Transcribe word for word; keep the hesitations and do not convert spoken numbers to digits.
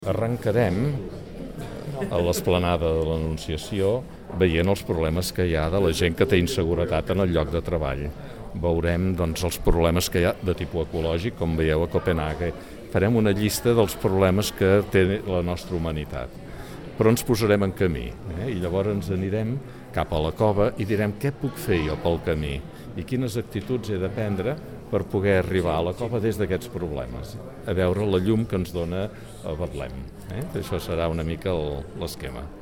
Arrencarem a l'esplanada de l'Anunciació veient els problemes que hi ha de la gent que té inseguretat en el lloc de treball. Veurem doncs, els problemes que hi ha de tipus ecològic, com veieu a Copenhague. Farem una llista dels problemes que té la nostra humanitat. Però ens posarem en camí, eh? I llavors ens anirem cap a la cova i direm què puc fer jo pel camí i quines actituds he de prendre per poder arribar a la cova des d'aquests problemes, a veure la llum que ens dona a Betlem. Eh? Això serà una mica l'esquema.